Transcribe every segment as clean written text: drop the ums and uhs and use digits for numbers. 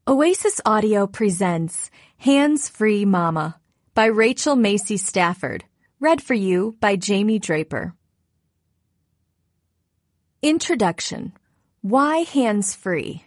Oasis Audio presents Hands-Free Mama by Rachel Macy Stafford, read for you by Jamie Draper. Introduction. Why hands-free?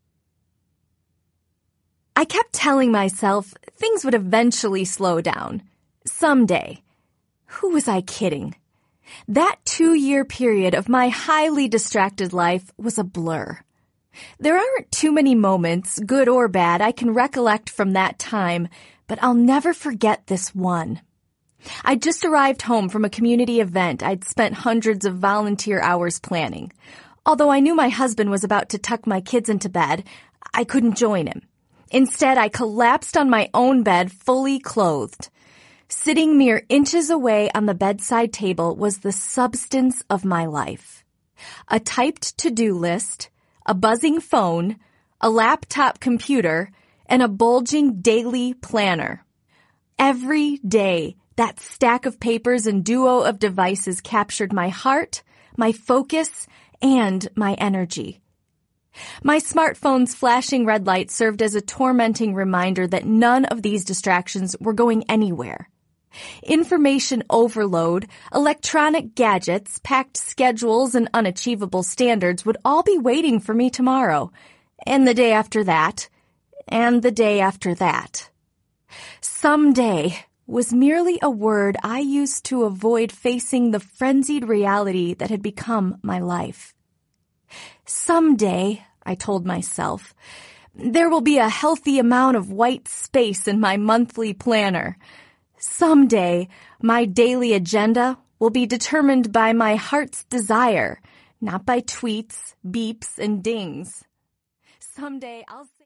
I kept telling myself things would eventually slow down. Someday. Who was I kidding? That 2-year period of my highly distracted life was a blur. There aren't too many moments, good or bad, I can recollect from that time, but I'll never forget this one. I'd just arrived home from a community event I'd spent hundreds of volunteer hours planning. Although I knew my husband was about to tuck my kids into bed, I couldn't join him. Instead, I collapsed on my own bed, fully clothed. Sitting mere inches away on the bedside table was the substance of my life. A typed to-do list, a buzzing phone, a laptop computer, and a bulging daily planner. Every day, that stack of papers and duo of devices captured my heart, my focus, and my energy. My smartphone's flashing red light served as a tormenting reminder that none of these distractions were going anywhere. Information overload, electronic gadgets, packed schedules, and unachievable standards would all be waiting for me tomorrow, and the day after that, and the day after that. Someday was merely a word I used to avoid facing the frenzied reality that had become my life. Someday, I told myself, there will be a healthy amount of white space in my monthly planner. Someday, my daily agenda will be determined by my heart's desire, not by tweets, beeps, and dings. Someday, I'll say